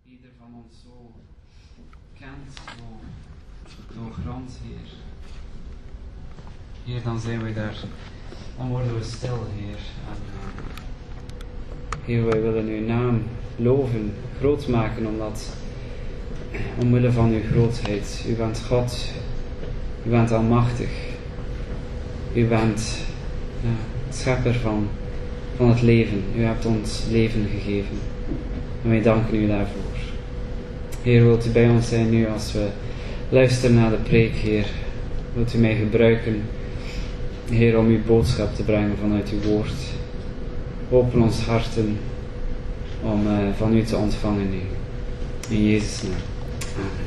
ieder van ons zo kent, zo grond, Heer. Heer, dan zijn we daar, dan worden we stil, Heer. En, Heer, wij willen uw naam loven, groot maken, omdat, omwille van uw grootheid, u bent God, u bent almachtig, u bent het schepper van het leven, u hebt ons leven gegeven. En wij danken u daarvoor. Heer, wilt u bij ons zijn nu als we luisteren naar de preek, Heer. Wilt u mij gebruiken, Heer, om uw boodschap te brengen vanuit uw woord. Open ons harten om van u te ontvangen nu. In Jezus' naam. Amen.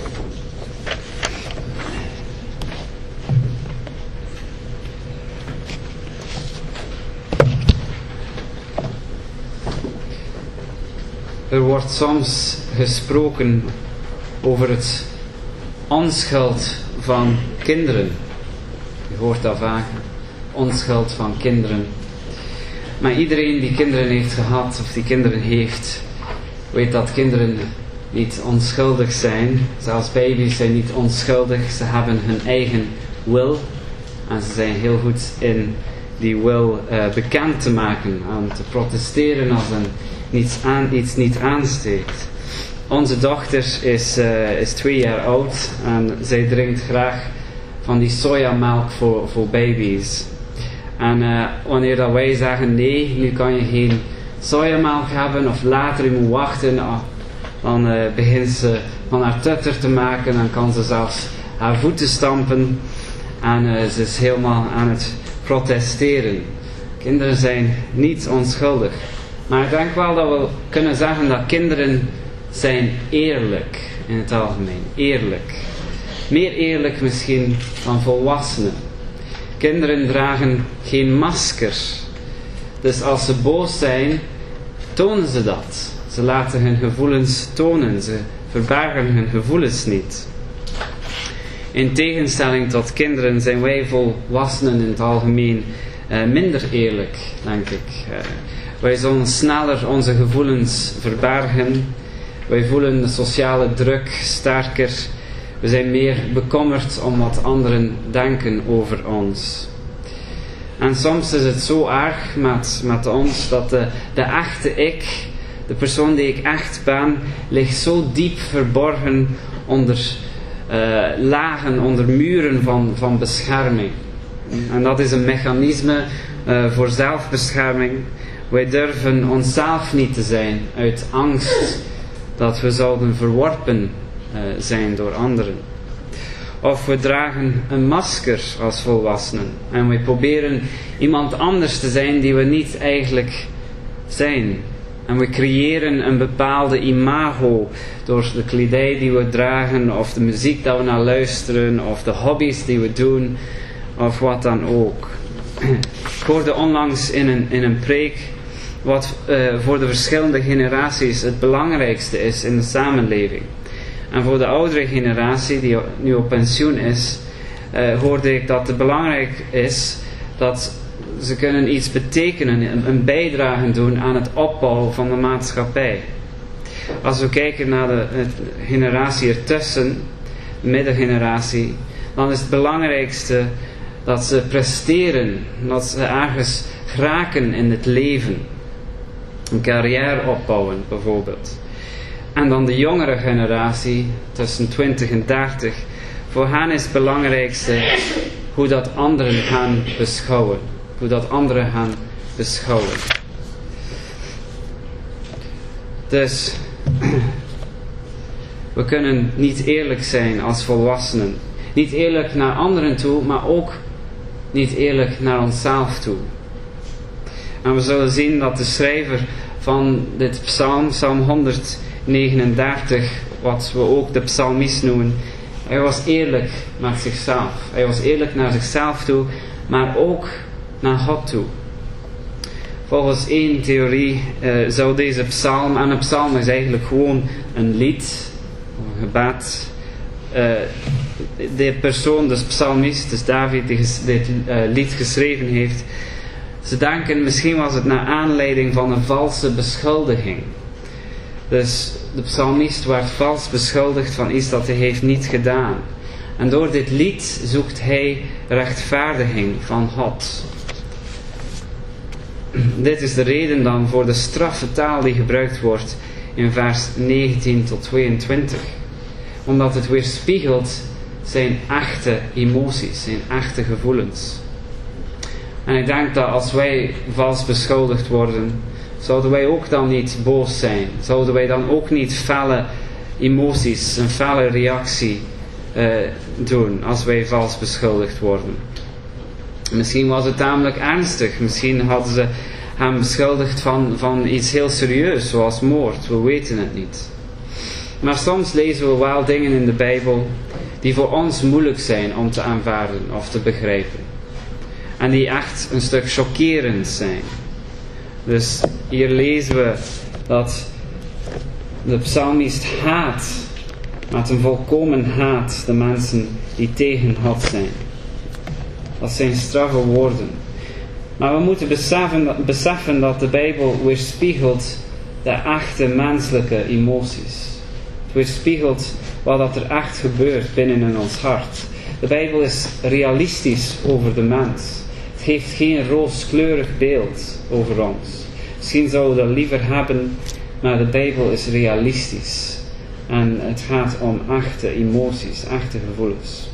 Er wordt soms gesproken over het onschuld van kinderen. Je hoort dat vaak, onschuld van kinderen. Maar iedereen die kinderen heeft gehad of die kinderen heeft, weet dat kinderen niet onschuldig zijn. Zelfs baby's zijn niet onschuldig. Ze hebben hun eigen wil. En ze zijn heel goed in die wil bekend te maken. En te protesteren als iets niet aansteekt. Onze dochter is 2 jaar oud. En zij drinkt graag van die sojamelk voor baby's. En wanneer dat wij zeggen nee, nu kan je geen sojamelk hebben of later je moet wachten, dan begint ze van haar tutter te maken en kan ze zelfs haar voeten stampen en ze is helemaal aan het protesteren. Kinderen zijn niet onschuldig, maar ik denk wel dat we kunnen zeggen dat kinderen zijn eerlijk in het algemeen, eerlijk. Meer eerlijk misschien dan volwassenen. Kinderen dragen geen masker. Dus als ze boos zijn, tonen ze dat. Ze laten hun gevoelens tonen. Ze verbergen hun gevoelens niet. In tegenstelling tot kinderen zijn wij volwassenen in het algemeen minder eerlijk, denk ik. Wij zullen sneller onze gevoelens verbergen. Wij voelen de sociale druk sterker. We zijn meer bekommerd om wat anderen denken over ons. En soms is het zo erg met ons dat de echte ik, de persoon die ik echt ben, ligt zo diep verborgen onder lagen, onder muren van bescherming. En dat is een mechanisme voor zelfbescherming. Wij durven onszelf niet te zijn uit angst dat we zouden verworpen zijn door anderen. Of we dragen een masker als volwassenen en we proberen iemand anders te zijn die we niet eigenlijk zijn. En we creëren een bepaalde imago door de kledij die we dragen of de muziek dat we naar luisteren of de hobby's die we doen of wat dan ook. Ik hoorde onlangs in een preek wat voor de verschillende generaties het belangrijkste is in de samenleving. En voor de oudere generatie die nu op pensioen is, hoorde ik dat het belangrijk is dat ze kunnen iets betekenen, een bijdrage doen aan het opbouwen van de maatschappij. Als we kijken naar de generatie ertussen, de middengeneratie, dan is het belangrijkste dat ze presteren, dat ze ergens geraken in het leven. Een carrière opbouwen bijvoorbeeld. En dan de jongere generatie, tussen 20 en 30, voor hen is het belangrijkste hoe dat anderen gaan beschouwen. Hoe dat anderen gaan beschouwen. Dus, we kunnen niet eerlijk zijn als volwassenen. Niet eerlijk naar anderen toe, maar ook niet eerlijk naar onszelf toe. En we zullen zien dat de schrijver van dit psalm, psalm 139, wat we ook de psalmist noemen, hij was eerlijk met zichzelf. Hij was eerlijk naar zichzelf toe, maar ook naar God toe. Volgens één theorie zou deze psalm, en een psalm is eigenlijk gewoon een lied, een gebed. De persoon, dus psalmist, dus David, die dit lied geschreven heeft, ze denken misschien was het naar aanleiding van een valse beschuldiging. Dus de psalmist werd vals beschuldigd van iets dat hij heeft niet gedaan. En door dit lied zoekt hij rechtvaardiging van God. Dit is de reden dan voor de straffe taal die gebruikt wordt in vers 19 tot 22. Omdat het weerspiegelt zijn echte emoties, zijn echte gevoelens. En ik denk dat als wij vals beschuldigd worden, zouden wij ook dan niet boos zijn. Zouden wij dan ook niet felle emoties, een felle reactie doen als wij vals beschuldigd worden. Misschien was het tamelijk ernstig. Misschien hadden ze hem beschuldigd van iets heel serieus, zoals moord. We weten het niet. Maar soms lezen we wel dingen in de Bijbel die voor ons moeilijk zijn om te aanvaarden of te begrijpen. En die echt een stuk chockerend zijn. Dus hier lezen we dat de psalmist haat, met een volkomen haat, de mensen die tegen God zijn. Dat zijn straffe woorden. Maar we moeten beseffen dat de Bijbel weerspiegelt de echte menselijke emoties. Het weerspiegelt wat er echt gebeurt binnen in ons hart. De Bijbel is realistisch over de mens. Het geeft geen rooskleurig beeld over ons. Misschien zouden we dat liever hebben, maar de Bijbel is realistisch. En het gaat om echte emoties, echte gevoelens.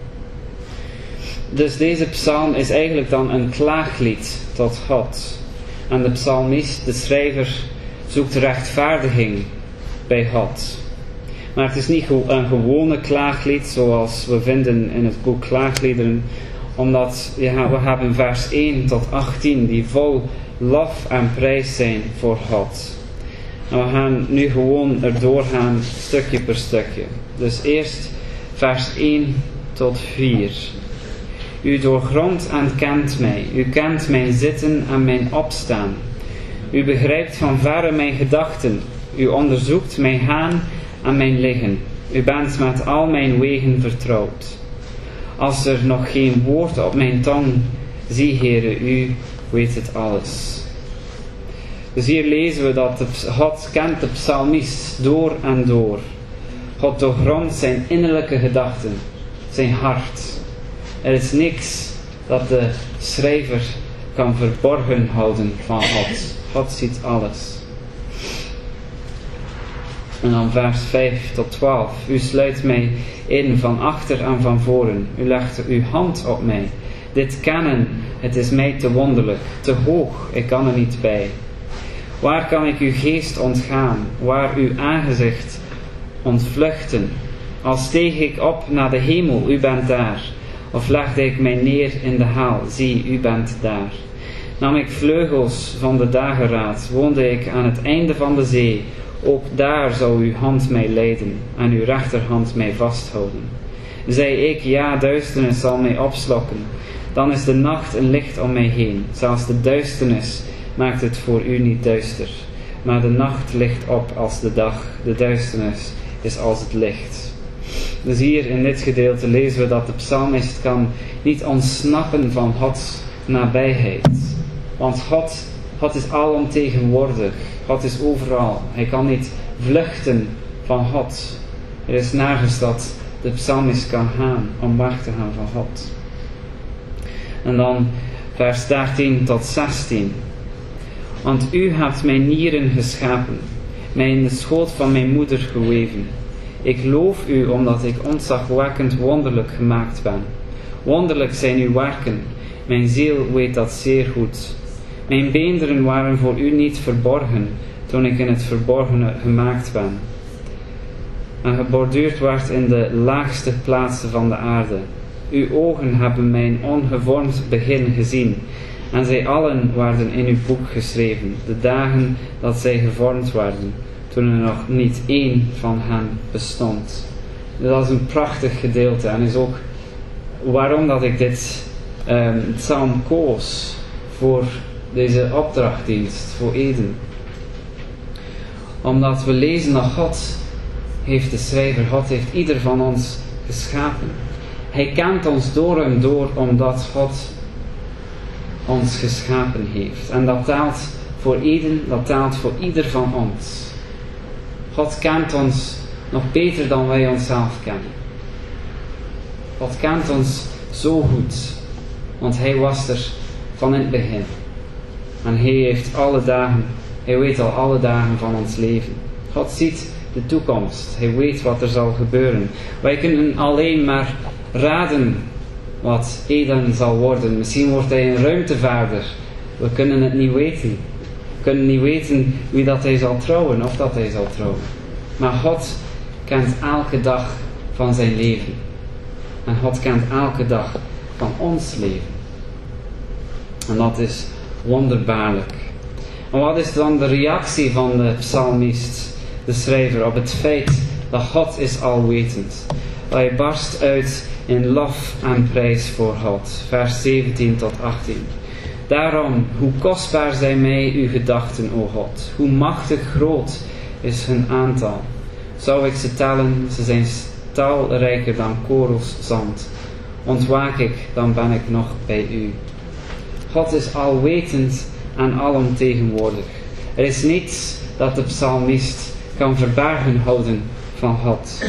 Dus deze psalm is eigenlijk dan een klaaglied tot God. En de psalmist, de schrijver, zoekt rechtvaardiging bij God. Maar het is niet een gewone klaaglied zoals we vinden in het boek Klaagliederen. Omdat we hebben vers 1 tot 18 die vol lof en prijs zijn voor God. En we gaan nu gewoon erdoor gaan stukje per stukje. Dus eerst vers 1 tot 4. U doorgrondt en kent mij. U kent mijn zitten en mijn opstaan. U begrijpt van verre mijn gedachten. U onderzoekt mijn gaan en mijn liggen. U bent met al mijn wegen vertrouwd. Als er nog geen woord op mijn tong, zie Heere, u weet het alles. Dus hier lezen we dat God kent de psalmist door en door. God doorgrondt zijn innerlijke gedachten, zijn hart. Er is niks dat de schrijver kan verborgen houden van God. God ziet alles. En dan vers 5 tot 12. U sluit mij in van achter en van voren. U legt uw hand op mij. Dit kennen, het is mij te wonderlijk. Te hoog, ik kan er niet bij. Waar kan ik uw geest ontgaan? Waar uw aangezicht ontvluchten? Al steeg ik op naar de hemel, u bent daar. Of legde ik mij neer in de haal, zie, u bent daar. Nam ik vleugels van de dageraad, woonde ik aan het einde van de zee. Ook daar zou uw hand mij leiden en uw rechterhand mij vasthouden. Zei ik, ja, duisternis zal mij opslokken. Dan is de nacht een licht om mij heen. Zelfs de duisternis maakt het voor u niet duister. Maar de nacht ligt op als de dag. De duisternis is als het licht. Dus hier in dit gedeelte lezen we dat de psalmist kan niet ontsnappen van Gods nabijheid. Want God is alomtegenwoordig. God is overal. Hij kan niet vluchten van God. Er is nergens dat de psalmist kan gaan om weg te gaan van God. En dan vers 13 tot 16. Want u hebt mijn nieren geschapen, mij in de schoot van mijn moeder geweven. Ik loof u omdat ik ontzagwekkend wonderlijk gemaakt ben. Wonderlijk zijn uw werken, mijn ziel weet dat zeer goed. Mijn beenderen waren voor u niet verborgen, toen ik in het verborgene gemaakt ben. En geborduurd werd in de laagste plaatsen van de aarde. Uw ogen hebben mijn ongevormd begin gezien, en zij allen werden in uw boek geschreven, de dagen dat zij gevormd werden, toen er nog niet één van hen bestond. Dat is een prachtig gedeelte en is ook waarom dat ik dit psalm koos voor deze opdrachtdienst, voor Eden. Omdat we lezen dat God heeft de schrijver, God heeft ieder van ons geschapen. Hij kent ons door en door omdat God ons geschapen heeft. En dat telt voor Eden, dat telt voor ieder van ons. God kent ons nog beter dan wij onszelf kennen. God kent ons zo goed, want Hij was er van in het begin. En Hij weet al alle dagen van ons leven. God ziet de toekomst. Hij weet wat er zal gebeuren. Wij kunnen alleen maar raden wat Eden zal worden. Misschien wordt hij een ruimtevaarder. We kunnen het niet weten. We kunnen niet weten wie dat hij zal trouwen of dat hij zal trouwen. Maar God kent elke dag van zijn leven. En God kent elke dag van ons leven. En dat is wonderbaarlijk. En wat is dan de reactie van de psalmist, de schrijver, op het feit dat God is alwetend? Hij barst uit in lof en prijs voor God. Vers 17 tot 18. Daarom, hoe kostbaar zijn mij uw gedachten, o God. Hoe machtig groot is hun aantal. Zou ik ze tellen, ze zijn talrijker dan korels zand. Ontwaak ik, dan ben ik nog bij u. God is alwetend en alomtegenwoordig. Er is niets dat de psalmist kan verbergen houden van God.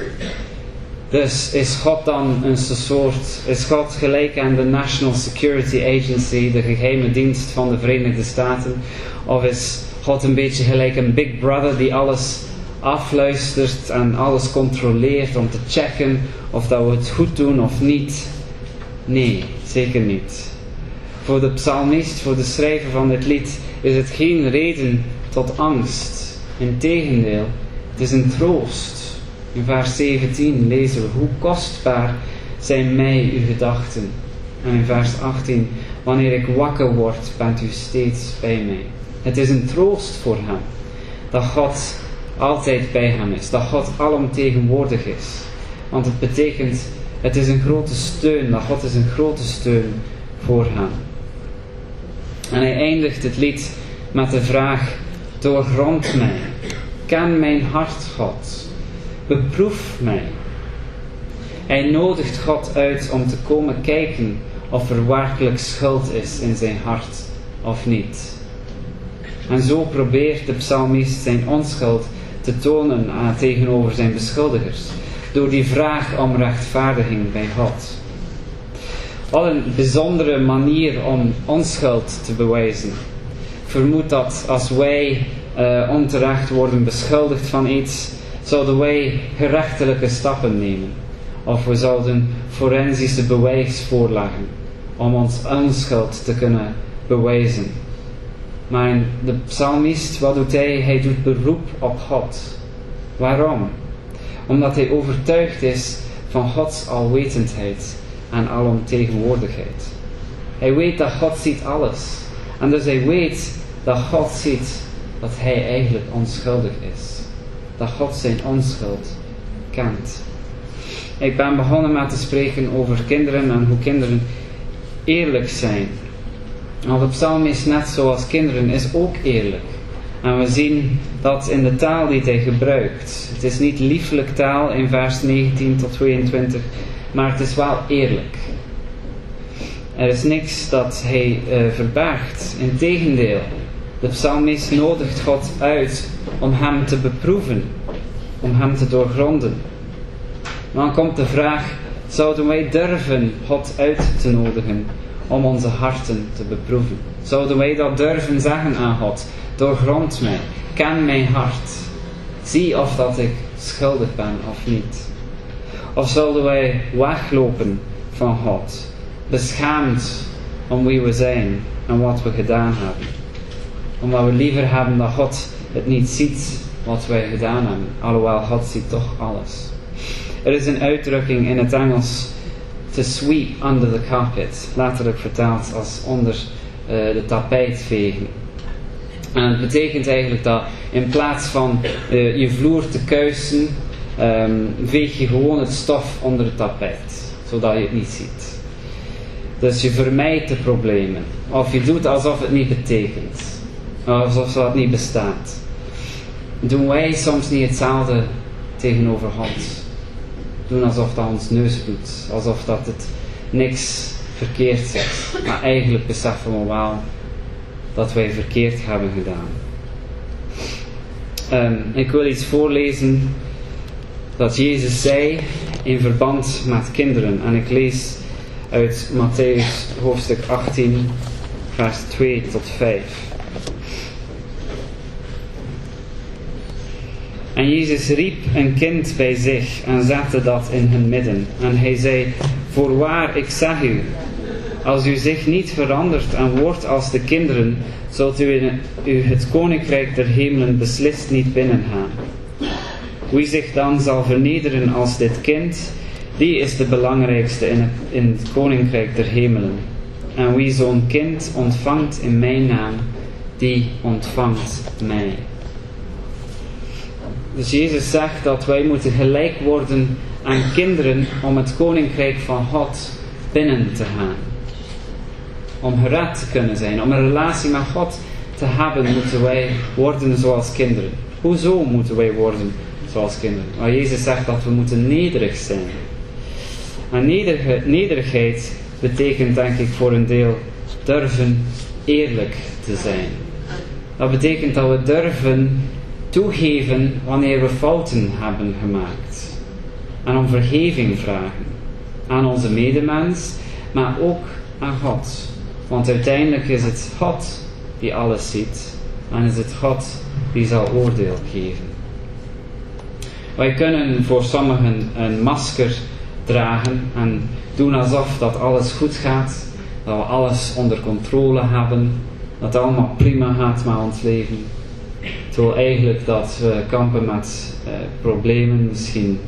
Dus is God dan is God gelijk aan de National Security Agency, de geheime dienst van de Verenigde Staten? Of is God een beetje gelijk een Big Brother die alles afluistert en alles controleert om te checken of dat we het goed doen of niet? Nee, zeker niet. Voor de psalmist, voor de schrijver van dit lied, is het geen reden tot angst. Integendeel, het is een troost. In vers 17 lezen we, hoe kostbaar zijn mij uw gedachten. En in vers 18, wanneer ik wakker word, bent u steeds bij mij. Het is een troost voor hem, dat God altijd bij hem is, dat God alomtegenwoordig is. Want het betekent, het is een grote steun, dat God is een grote steun voor hem. En hij eindigt het lied met de vraag, doorgrond mij, ken mijn hart, God. Beproef mij. Hij nodigt God uit om te komen kijken of er werkelijk schuld is in zijn hart of niet. En zo probeert de psalmist zijn onschuld te tonen tegenover zijn beschuldigers, door die vraag om rechtvaardiging bij God. Wat een bijzondere manier om onschuld te bewijzen. Vermoed dat als wij onterecht worden beschuldigd van iets, zouden wij gerechtelijke stappen nemen. Of we zouden forensische bewijs voorleggen om ons onschuld te kunnen bewijzen. Maar de psalmist, wat doet hij? Hij doet beroep op God. Waarom? Omdat hij overtuigd is van Gods alwetendheid en alomtegenwoordigheid. Hij weet dat God ziet alles. En dus hij weet dat God ziet dat hij eigenlijk onschuldig is. Dat God zijn onschuld kent. Ik ben begonnen met te spreken over kinderen en hoe kinderen eerlijk zijn. Want de psalmist, net zoals kinderen, is ook eerlijk. En we zien dat in de taal die hij gebruikt. Het is niet liefelijk taal in vers 19 tot 22, maar het is wel eerlijk. Er is niks dat hij verbergt. Integendeel, de psalmist nodigt God uit om hem te beproeven, om hem te doorgronden. Maar dan komt de vraag, zouden wij durven God uit te nodigen om onze harten te beproeven? Zouden wij dat durven zeggen aan God? Doorgrond mij, ken mijn hart, zie of dat ik schuldig ben of niet. Of zouden wij weglopen van God, beschaamd om wie we zijn en wat we gedaan hebben? Omdat we liever hebben dat God het niet ziet wat wij gedaan hebben. Alhoewel, God ziet toch alles. Er is een uitdrukking in het Engels, to sweep under the carpet. Letterlijk vertaald als onder de tapijt vegen. En het betekent eigenlijk dat in plaats van je vloer te kuisen, veeg je gewoon het stof onder het tapijt. Zodat je het niet ziet. Dus je vermijdt de problemen. Of je doet alsof het niet betekent. Alsof dat niet bestaat. Doen wij soms niet hetzelfde tegenover God? Doen alsof dat ons neus bloedt. Alsof dat het niks verkeerd is. Maar eigenlijk beseffen we wel dat wij verkeerd hebben gedaan. Ik wil iets voorlezen dat Jezus zei in verband met kinderen. En ik lees uit Mattheüs hoofdstuk 18, vers 2 tot 5. En Jezus riep een kind bij zich en zette dat in hun midden. En hij zei, voorwaar, ik zeg u, als u zich niet verandert en wordt als de kinderen, zult u het koninkrijk der hemelen beslist niet binnengaan. Wie zich dan zal vernederen als dit kind, die is de belangrijkste in het koninkrijk der hemelen. En wie zo'n kind ontvangt in mijn naam, die ontvangt mij. Dus Jezus zegt dat wij moeten gelijk worden aan kinderen om het koninkrijk van God binnen te gaan. Om gered te kunnen zijn, om een relatie met God te hebben, moeten wij worden zoals kinderen. Hoezo moeten wij worden zoals kinderen? Maar Jezus zegt dat we moeten nederig zijn. En nederigheid betekent, denk ik, voor een deel durven eerlijk te zijn. Dat betekent dat we durven toegeven wanneer we fouten hebben gemaakt. En om vergeving vragen. Aan onze medemens, maar ook aan God. Want uiteindelijk is het God die alles ziet. En is het God die zal oordeel geven. Wij kunnen voor sommigen een masker dragen en doen alsof dat alles goed gaat. Dat we alles onder controle hebben. Dat het allemaal prima gaat met ons leven. Terwijl eigenlijk dat we kampen met problemen, misschien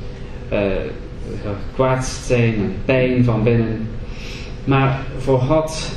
gekwetst zijn en pijn van binnen. Maar voor God,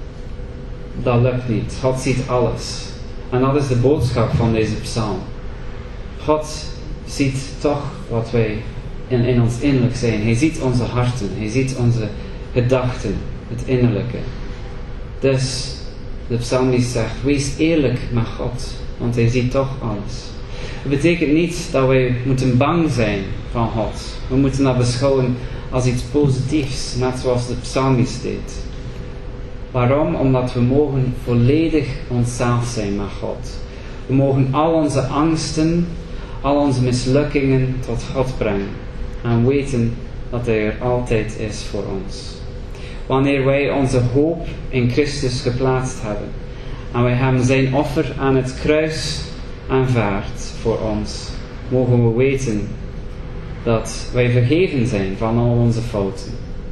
dat lukt niet. God ziet alles. En dat is de boodschap van deze psalm. God ziet toch wat wij in ons innerlijk zijn. Hij ziet onze harten. Hij ziet onze gedachten. Het innerlijke. Dus de psalmist zegt, wees eerlijk met God. Want hij ziet toch alles. Het betekent niet dat wij moeten bang zijn van God. We moeten dat beschouwen als iets positiefs. Net zoals de psalmist deed. Waarom? Omdat we mogen volledig onszelf zijn met God. We mogen al onze angsten, al onze mislukkingen tot God brengen. En weten dat Hij er altijd is voor ons. Wanneer wij onze hoop in Christus geplaatst hebben. En wij hebben zijn offer aan het kruis aanvaard voor ons. Mogen we weten dat wij vergeven zijn van al onze fouten.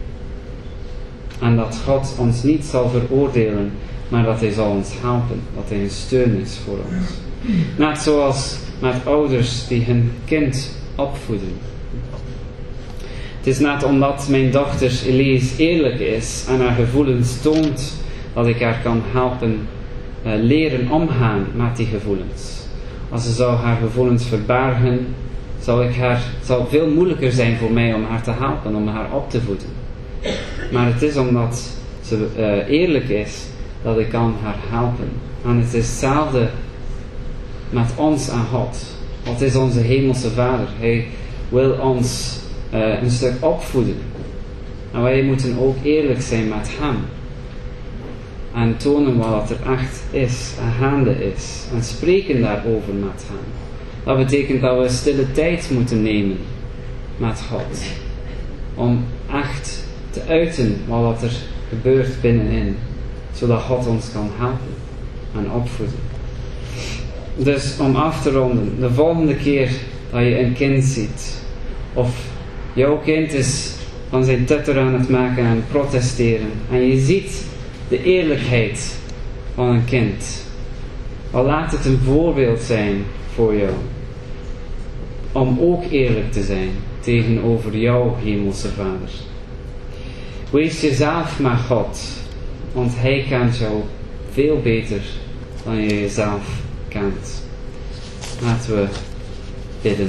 En dat God ons niet zal veroordelen, maar dat Hij zal ons helpen. Dat Hij een steun is voor ons. Net zoals met ouders die hun kind opvoeden. Het is net omdat mijn dochter Elise eerlijk is en haar gevoelens toont, dat ik haar kan helpen leren omgaan met die gevoelens. Als ze zou haar gevoelens verbergen, zou het veel moeilijker zijn voor mij om haar te helpen, om haar op te voeden. Maar het is omdat ze eerlijk is, dat ik kan haar helpen. En het is hetzelfde met ons en God. God is onze hemelse Vader. Hij wil ons een stuk opvoeden. En wij moeten ook eerlijk zijn met Hem. En tonen wat er echt is en gaande is. En spreken daarover met Hem. Dat betekent dat we stille tijd moeten nemen met God. Om echt te uiten wat er gebeurt binnenin. Zodat God ons kan helpen en opvoeden. Dus om af te ronden. De volgende keer dat je een kind ziet. Of jouw kind is van zijn tutter aan het maken en protesteren. En je ziet de eerlijkheid van een kind. Al laat het een voorbeeld zijn voor jou. Om ook eerlijk te zijn tegenover jouw hemelse Vader. Wees jezelf met God. Want Hij kent jou veel beter dan je jezelf kent. Laten we bidden.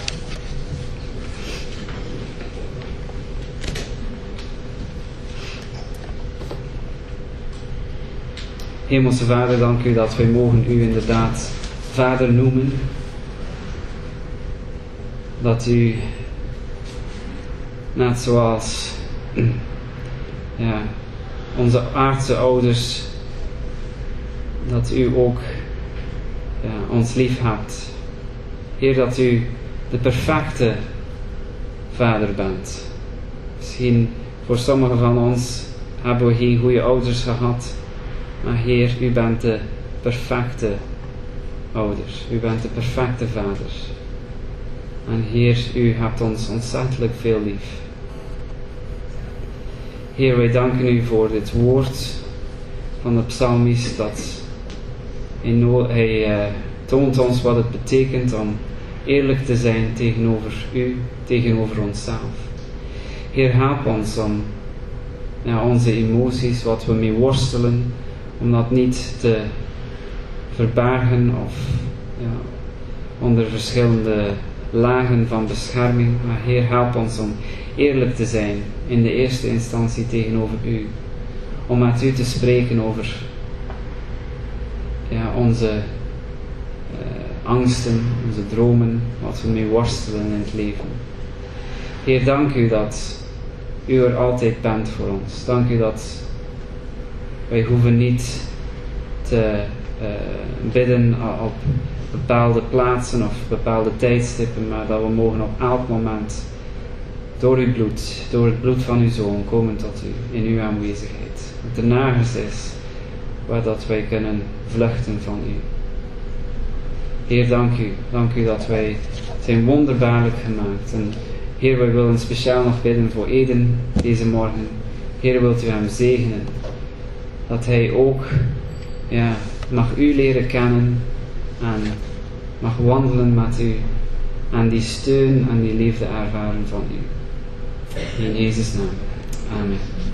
Hemelse Vader, dank u dat wij mogen u inderdaad Vader noemen. Dat u, net zoals onze aardse ouders, dat u ook ons lief hebt. Heer, dat u de perfecte Vader bent. Misschien voor sommigen van ons hebben we geen goede ouders gehad. Maar Heer, u bent de perfecte ouders. U bent de perfecte Vader. En Heer, u hebt ons ontzettend veel lief. Heer, wij danken u voor dit woord van de psalmist. Dat hij toont ons wat het betekent om eerlijk te zijn tegenover u, tegenover onszelf. Heer, help ons om onze emoties, wat we mee worstelen, om dat niet te verbergen of onder verschillende lagen van bescherming. Maar Heer, help ons om eerlijk te zijn in de eerste instantie tegenover u. Om met u te spreken over onze angsten, onze dromen, wat we mee worstelen in het leven. Heer, dank u dat u er altijd bent voor ons. Dank u dat wij hoeven niet te bidden op bepaalde plaatsen of bepaalde tijdstippen, maar dat we mogen op elk moment door uw bloed, door het bloed van uw Zoon komen tot u, in uw aanwezigheid. Dat er nergens is waar dat wij kunnen vluchten van u. Heer, dank u dat wij zijn wonderbaarlijk gemaakt. En Heer, wij willen speciaal nog bidden voor Eden deze morgen. Heer, wilt u hem zegenen, dat hij ook mag u leren kennen en mag wandelen met u en die steun en die liefde ervaren van u. In Jezus' naam. Amen.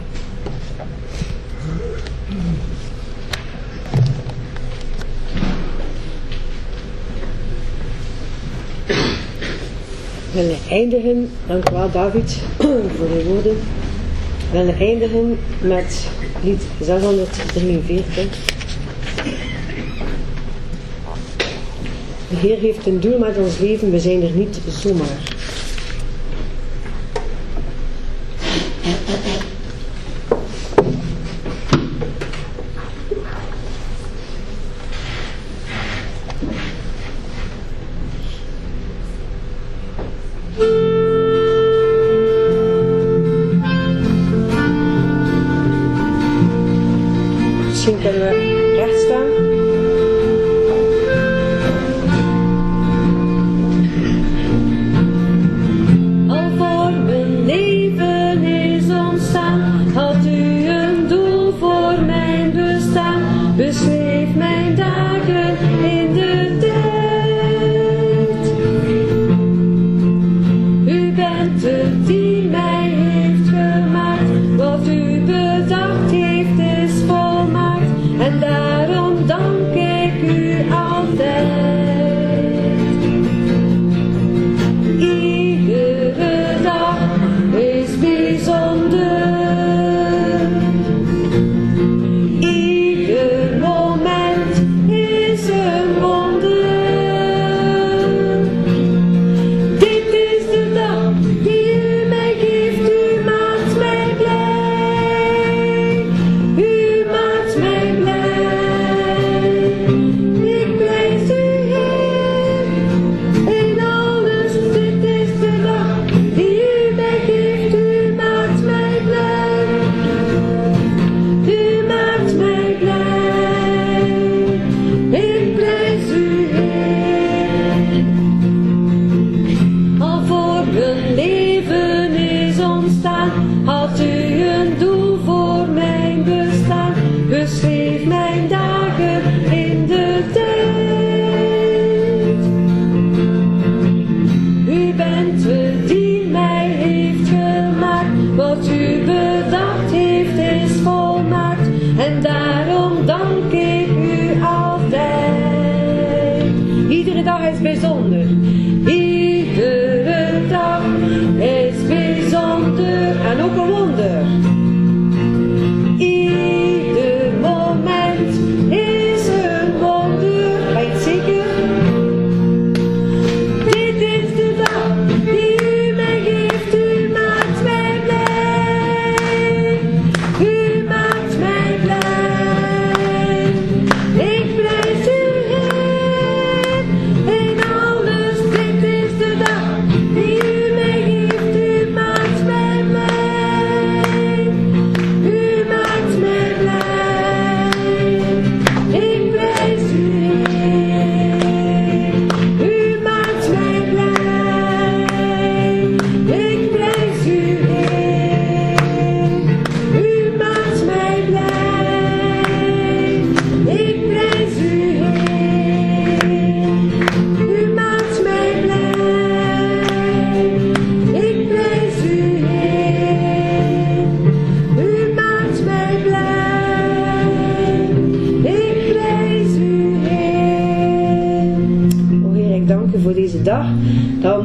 We willen eindigen, dank u wel David voor de woorden. We willen eindigen met lied 643. De Heer heeft een doel met ons leven, we zijn er niet zomaar. Misschien kunnen we recht staan. Al voor mijn leven is ontstaan, had u een doel voor mijn bestaan. Beschreef mijn dagen in de tijd. U bent het die mij heeft gemaakt, wat u bedacht heeft is volmaakt. En daarom dank ik u altijd. Iedere dag is bijzonder. Ieder moment is een wonder. Dit is de dag die u mij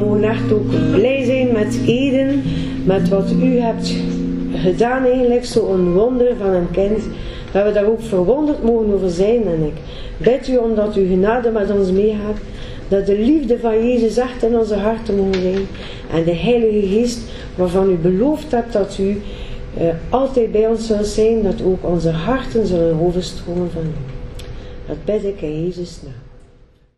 mogen echt ook blij zijn met Eden, met wat u hebt gedaan eigenlijk, zo'n wonder van een kind, dat we daar ook verwonderd mogen over zijn. En ik bid u omdat uw genade met ons meegaat, dat de liefde van Jezus echt in onze harten mogen zijn, en de Heilige Geest waarvan u beloofd hebt dat u altijd bij ons zult zijn, dat ook onze harten zullen overstromen van u. Dat bid ik in Jezus' naam.